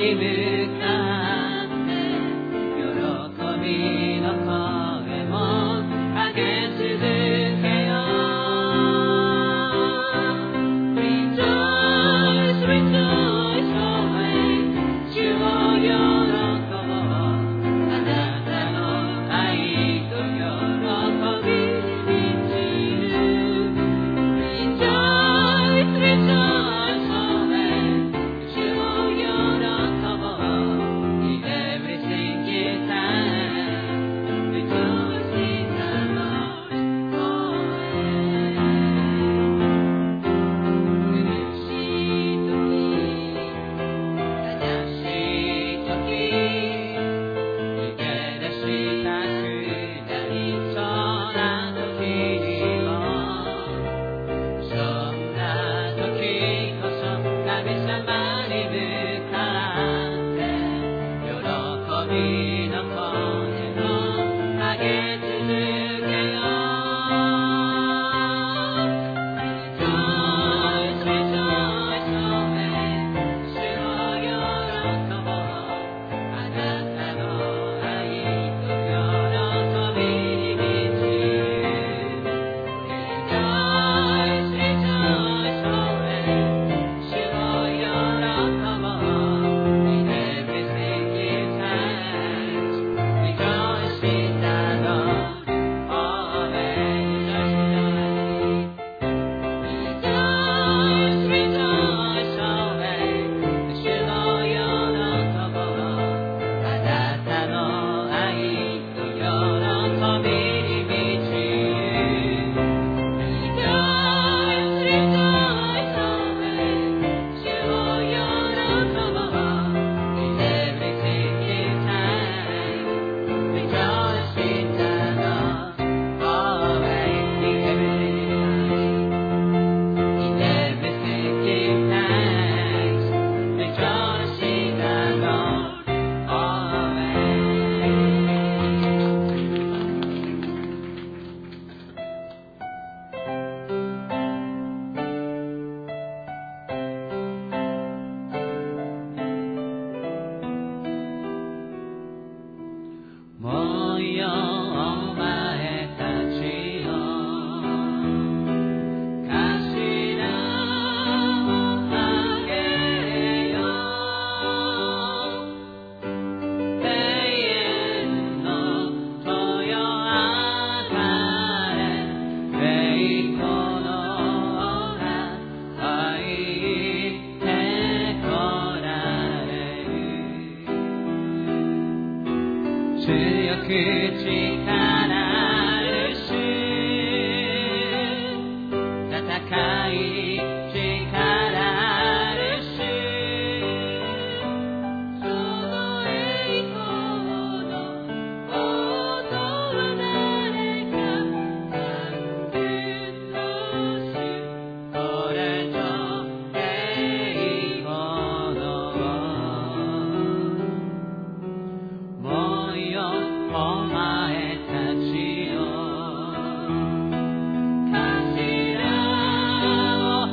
頭を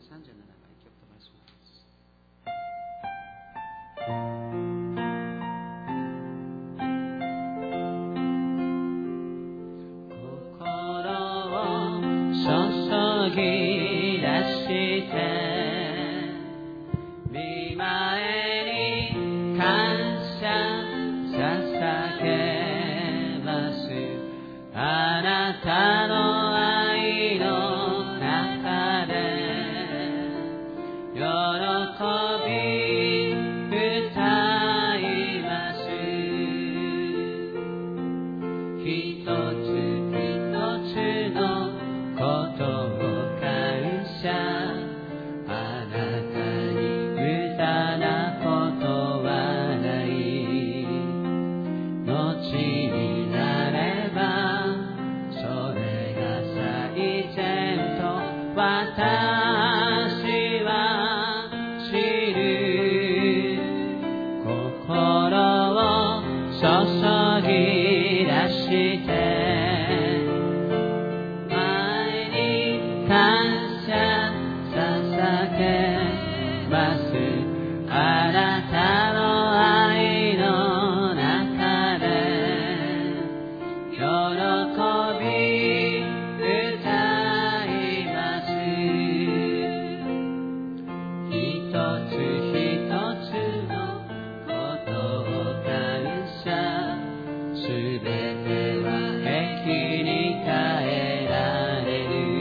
番曲と申します。注ぎ出して御前に感謝捧げます。あなたの愛の中で喜び歌います。一つ一つのことを感謝、あなたに無駄なことはない。後になればそれが最善と私は知る。心を注ぎ出して感謝捧げます。あなたの愛の中で喜び歌います。一つ一つのことを感謝、すべては益に変えられる。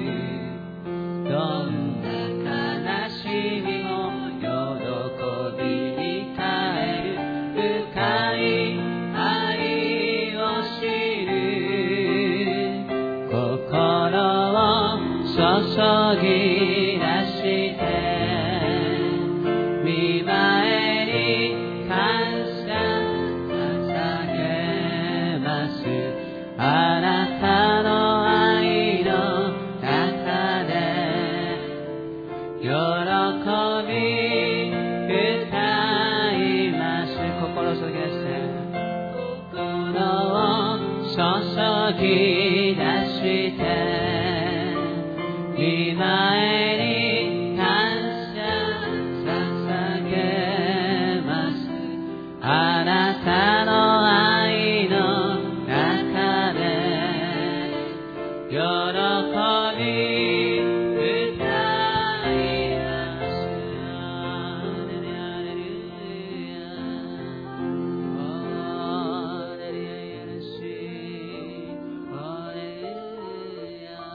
どんな悲しみも喜びに変える深い愛を知る。心を注ぎ出して御前に感謝捧げます。あなたの愛の中で喜び歌います。心を注ぎ出して心を注ぎ出して御前に感謝捧げます。あなたの愛の中で喜び歌います。アレルヤアレルヤアレルヤアレルシアレルヤ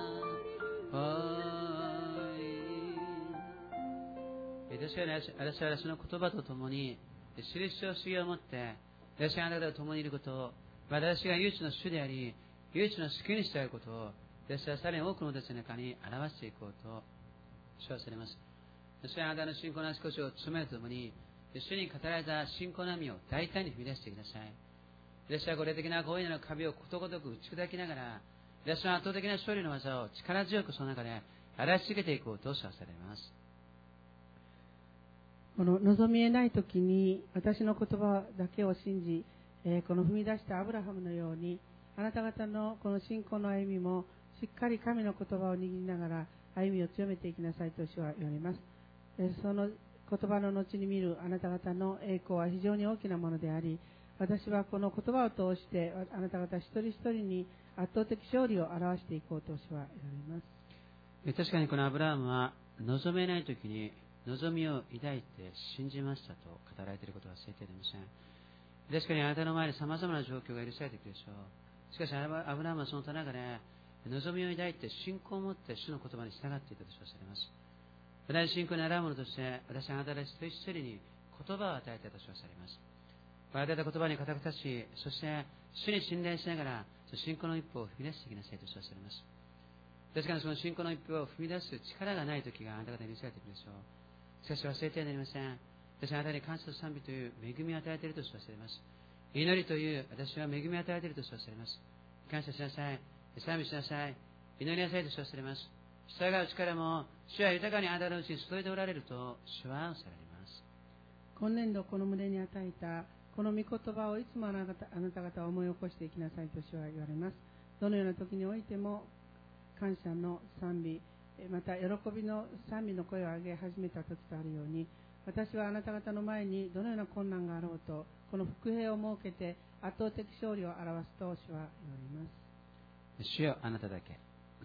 私は私の言葉とともに印を主義を持って私があなたと共にいることを、私が唯一の主であり唯一の救い主であることを私はさらに多くの私の中に表していこうと主はされます。私はあなたの信仰の足腰を務めるとともに主に語られた信仰の網を大胆に踏み出してください。私はこれ的な強引な壁をことごとく打ち砕きながら私の圧倒的な勝利の技を力強くその中で表し続けていこうと主はされます。 この望み得ない時に私の言葉だけを信じ、この踏み出したアブラハムのようにあなた方のこの信仰の歩みもしっかり神の言葉を握りながら歩みを強めていきなさいと主は言われます。その言葉の後に見るあなた方の栄光は非常に大きなものであり、私はこの言葉を通してあなた方一人一人に圧倒的勝利を表していこうと主は言われます。 確かにこのアブラハムは望めない時に望みを抱いて信じましたと語られていることは忘れていません。確かにあなたの前に様々な状況が許されていくでしょう。しかしアブラハムはその中で望みを抱いて信仰を持って主の言葉に従っていたと称されます。私信仰に習うものとして私はあなた方一人一人に言葉を与えたと称されます。与えた言葉に固く立ち、そして主に信頼しながら信仰の一歩を踏み出していきなさいと称されます。確かにその信仰の一歩を踏み出す力がない時があなた方に許されているでしょう。しかし忘れてはなりません。私はあなたに感謝と賛美という恵みを与えていると称されます。祈りという私は恵みを与えていると称されます。感謝しなさい、賛美しなさい、祈りなさいと称されます。従う力も主は豊かにあなたのうちに注いでおられると主はおっしゃられます。 今年度この胸に与えたこの御言葉をいつもあなた方は思い起こしていきなさいと主は言われます。どのような時においても感謝の賛美、 また喜びの賛美の声を上げ始めた時とあるように、私はあなた方の前にどのような困難があろうと、この伏兵を設けて圧倒的勝利を表すと主は言われます。 主よ、あなただけ。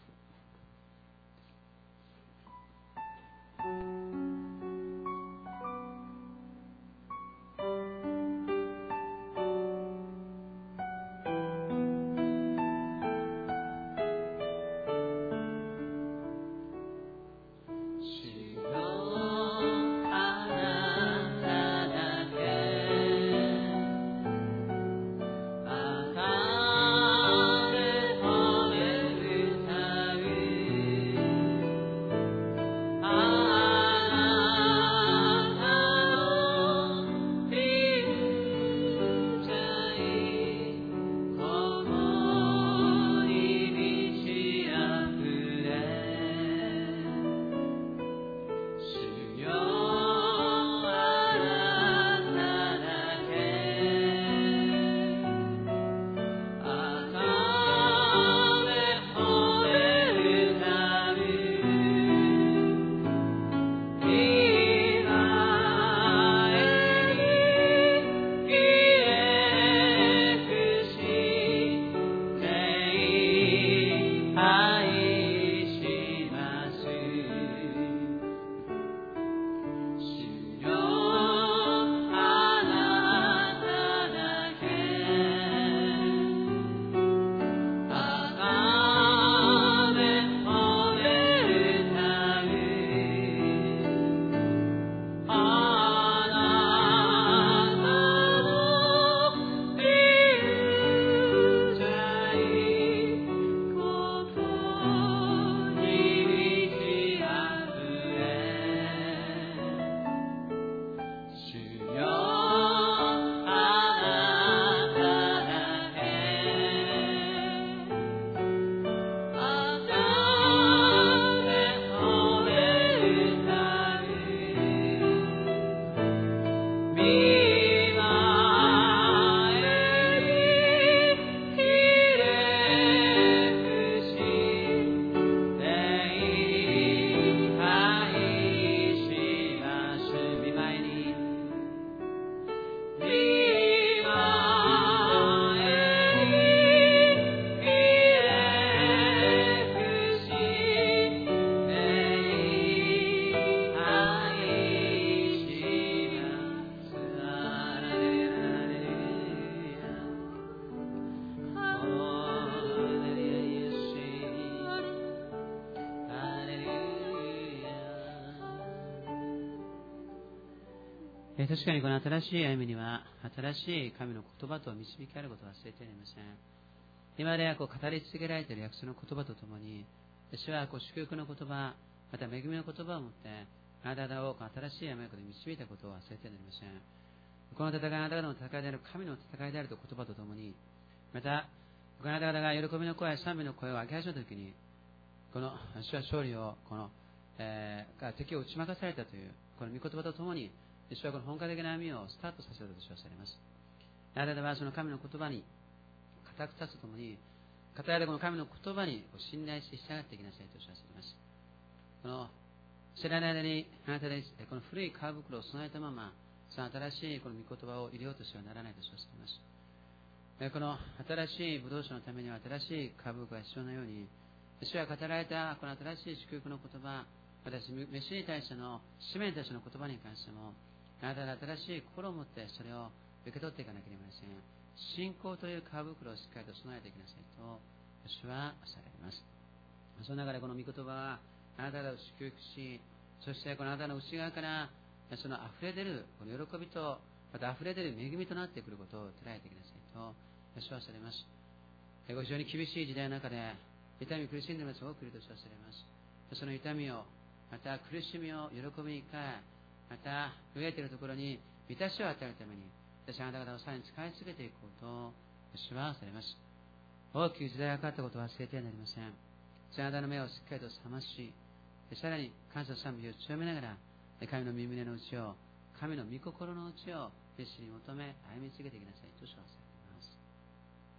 確かにこの新しい歩みには新しい神の言葉と導きあることを忘れてはいません。今では語り続けられている約束の言葉とともに、主は祝福の言葉、また恵みの言葉を持ってあなた方を新しい歩みで導いたことを忘れてはなりません。この戦いはあなた方の戦いである神の戦いであるという言葉とともに、またあなた方が喜びの声、賛美の声を上げ始めたときに、この主は勝利を敵を打ち負かされたというこの御言葉とともに、主はこの本格的な歩みをスタートさせたと主はされます。あなた方はその神の言葉に固く立つとともに、片やでこの神の言葉に信頼して従っていきなさいと主はされます。この知らない間にあなたでこの古い皮袋を備えたまま、その新しいこの御言葉を入れようとしてはならないと主はされます。この新しいブドウ酒のためには新しい皮袋が必要なように、主は語られたこの新しい祝福の言葉、私、召しに対しての使命に対しての言葉に関しても、あなたが新しい心を持ってそれを受け取っていかなければなりません。信仰という皮袋をしっかりと備えていきなさいと主はされます。その中でこの御言葉はあなた方を祝福し、そしてこのあなたの内側からその溢れ出るこの喜びと、また溢れ出る恵みとなってくることを捉えていきなさいと主はされます。ご非常に厳しい時代の中で痛み苦しんでいる人が多くいると主はされます。その痛みを、また苦しみを喜びに変え、また飢えているところに満たしを与えるために、私はあなた方をさらに使い続けていこうと主はされます。大きく時代が変わったことを忘れてはなりません。あなたの目をしっかりと覚まし、さらに感謝賛美を強めながら、神の御胸の内を、神の御心の内を熱心に求め歩み続けていきなさいと主はされます。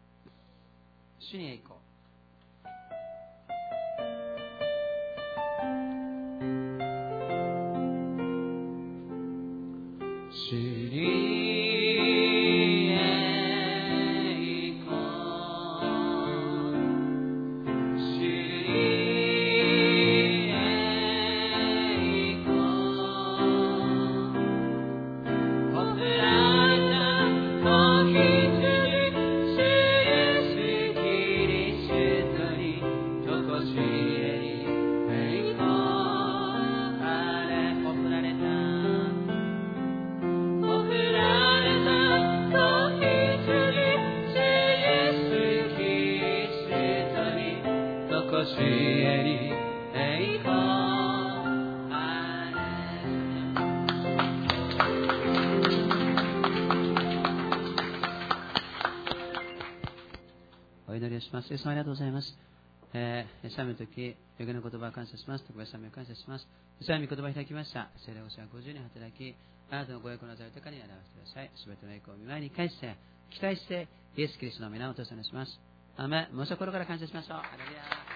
主に栄光。 イエス様ありがとうございます。賛美の時、予言の言葉を感謝します。特別賛美を感謝します。賛美言葉を開きました。聖霊ご支配50年働き、あなたのご役のざる高に表してください。すべての栄光を見舞いに返して、期待して、イエス・キリストの皆をお父さんにします。アーメン。もう心から感謝しましょう。ハレルヤ。